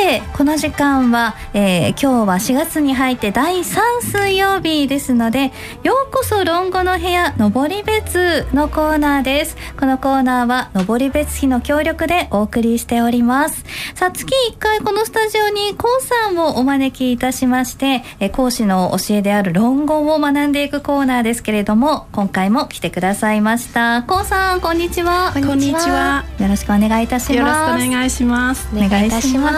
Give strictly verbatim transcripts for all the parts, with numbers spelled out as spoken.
てこの時間は、えー、今日はしがつに入ってだいさん水曜日ですので、ようこそ論語の部屋登別のコーナーです。このコーナーは登別市の協力でお送りしております。さあ、月いっかいこのスタジオにコウさんをお招きいたしまして、え講師の教えである論語を学んでいくコーナーですけれども、今回も来てくださいました。コウさん、こんにちは。 こんにちは。 よろしくお願いいたします。 よろしくお願いします。 お願いいたします。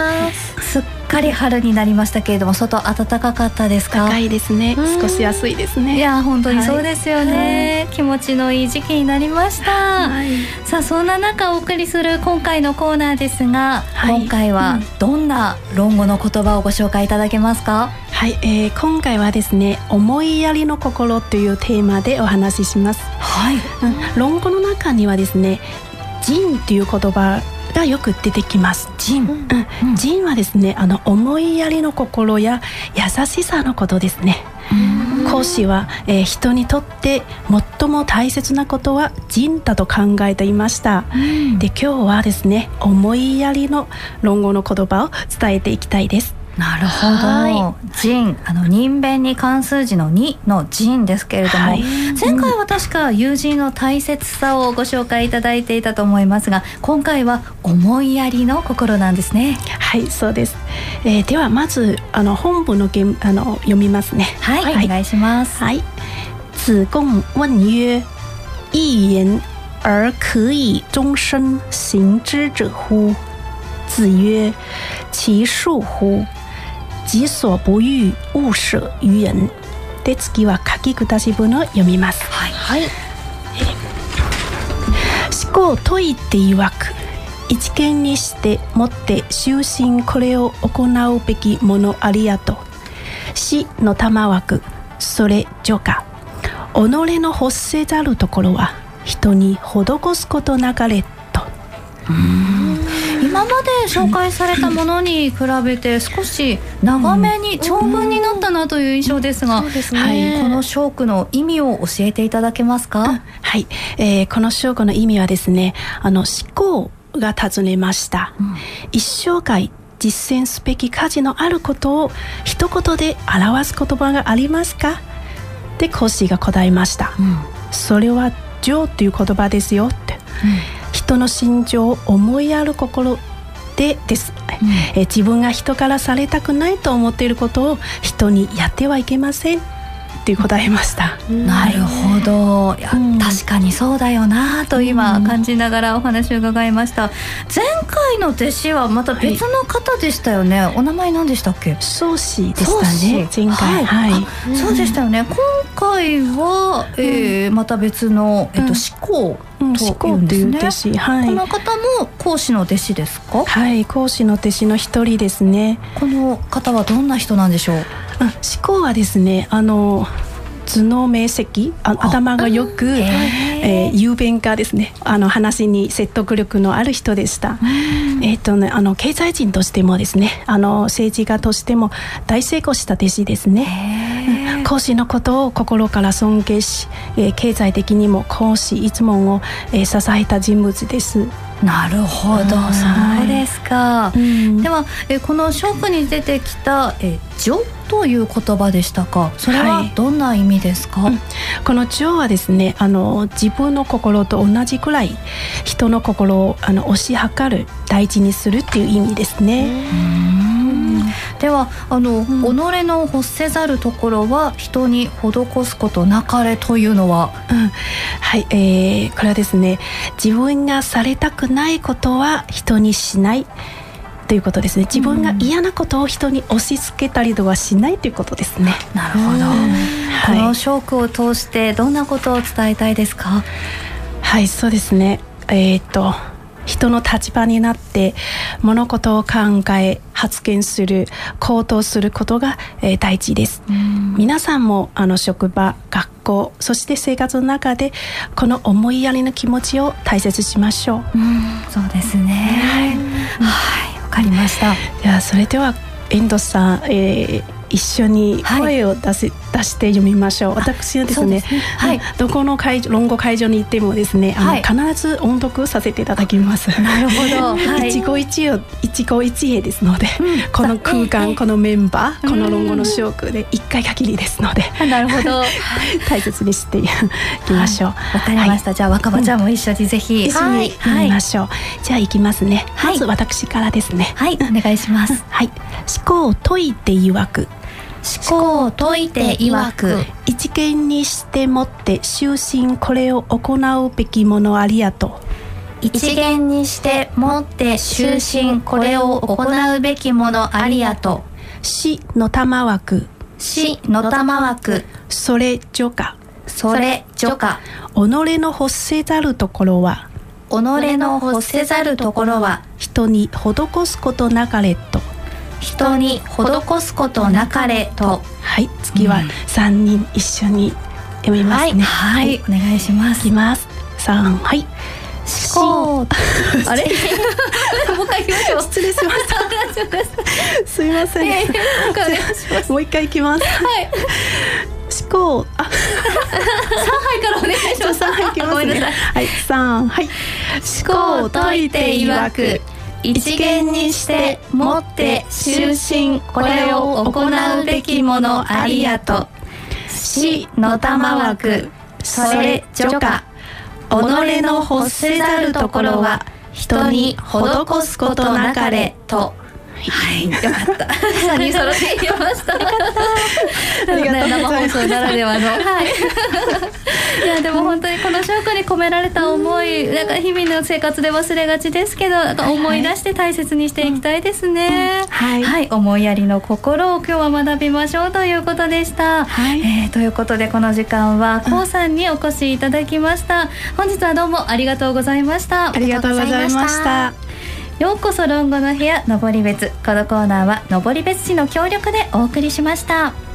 すっかり春になりましたけれども、外暖かかったですか？ 高いですね。少し暑いですね。 いや、本当にそうですよね、はい、気持ちのいい時期になりました、はい、さあ、そんな中お送りする今回のコーナーですが、はい、今回はどんな論語の言葉をご紹介いただけますか？ はい、えー、今回はですね、思いやりの心というテーマでお話しします。はい、うん、論語の中にはですね、仁という言葉がよく出てきます。仁、うんうん、仁はですね、あの思いやりの心や優しさのことですね。孔子は、えー、人にとって最も大切なことは仁だと考えていました。で、今日はですね、思いやりの論語の言葉を伝えていきたいです。 なるほど。仁、あの人弁に漢数字のにの仁ですけれども、はい、前回は確か友人の大切さをご紹介いただいていたと思いますが、今回は思いやりの心なんですね。 はい、そうです。えー、ではまずあの本文のげんあの読みますね。 はい、はい、お願いします。 はい。子貢問曰：一言而可以終身行之者乎？子曰：其恕乎！己所不欲，勿施於人。で、次は書き下し文を読みます。はい、はい。思考問いて曰く、一見にしてもって終身これを行うべきものありやと。死の玉枠、それ除か。己の欲せざるところは人に施すことなかれと。うーん、 今まで紹介されたものに比べて少し長めに長文になったなという印象ですが、そうですね、はい、この章句の意味を教えていただけますか？ はい、えー、この章句の意味はですね、あの思考が尋ねました、うん、一生涯実践すべき価値のあることを一言で表す言葉がありますか？で、孔子が答えました、うん、それは情という言葉ですよって、うん、人の心情を思いやる心でです、うん、え自分が人からされたくないと思っていることを人にやってはいけませんって答えました。 なるほど。いや、うん、確かにそうだよなと今感じながらお話を伺いました。前回の弟子はまた別の方でしたよね、はい、お名前何でしたっけ？ 宗師でしたね、前回、はいはい、 あ、そうでしたよね。今回は、えー、また別の、えっと、思考というんですね、弟子、はい、この方も孔子の弟子ですか？ はい、孔子の弟子の一人ですね。 この方はどんな人なんでしょう？ 思考はですね、あの頭脳明晰、あ頭がよく、えー、雄弁家ですね。あの話に説得力のある人でした。えーとね、あの経済人としてもですね、あの政治家としても大成功した弟子ですね。孔子のことを心から尊敬し、えー、経済的にも孔子一門を、えー、支えた人物です。 なるほど、そうですか、うん、ではえこの章句に出てきたえ情という言葉でしたか？それはどんな意味ですか？はい、うん、 この情はですね、あの自分の心と同じくらい人の心をあの推し量る、大事にするっていう意味ですね。うーん、ではあの、うん、己の欲せざるところは人に施すことなかれというのは、 うん、はい、えー、これはですね、自分がされたくないことは人にしないということですね。自分が嫌なことを人に押し付けたりとはしないということですね。 なるほど、はい、この章句を通してどんなことを伝えたいですか？ はい、そうですね、えー、っと人の立場になって物事を考え発言する、行動することが、えー、大事です。皆さんもあの職場、学校、そして生活の中でこの思いやりの気持ちを大切にしましょう。うん、 そうですね。はい、はい、わかりました。 ではそれでは遠藤さん、えー、 一緒に声を出し、はい、出して読みましょう。私はですね、はい、どこの会論語会場に行ってもですね、あの、はい、必ず音読させていただきます。 なるほど、はい、 一期一会一期一会ですので、うん、この空間、このメンバー、この論語の章句で一回限りですので、 なるほど大切にしていきましょう。わ、 はい、かりました、はい、じゃあ若葉ちゃんも一緒にぜひ、 うん、一緒に読みましょう、はい、じゃあ行きますね、はい、まず私からですね。 はい、お願いします。 はい、思考を解いて曰く、 思考を解いて曰く、 一見にしてもって終身これを行うべきものありやと。 一見にしてもって終身これを行うべきものありやと。 死の玉枠、 死の玉枠、 それ除か、 それ除か。 己の欲せざるところは、 己の欲せざるところは、 人に施すことなかれと。 人に施すことなかれと。 はい、次は三人一緒に読みますね。 はい、はい、お願いします。 いきます。三、はい。 思考あれもう一回いきましょう。 失礼しましたすいません、えー、もう一回いきます。はい、思考、あ三杯からお願いします。 三杯いきますね。はい、三、はい。 思考を解いて曰く、一見にしてもって終身これを行うべきものありやと。死の玉枠、それ除か。己の欲せざるところは人に施すことなかれと。はい、よかったさんにん揃って言えました。ありがとう、生放送ならではのはいいやでも本当にこの章句に込められた思い、なんか日々の生活で忘れがちですけど、なんか思い出して大切にしていきたいですね。はい、はい、思いやりの心を今日は学びましょうということでした。はい、えー、ということでこの時間はこうさんにお越しいただきました。本日はどうもありがとうございました。 ありがとうございました。 ようこそ論語の部屋、登別。このコーナーは登別市の協力でお送りしました。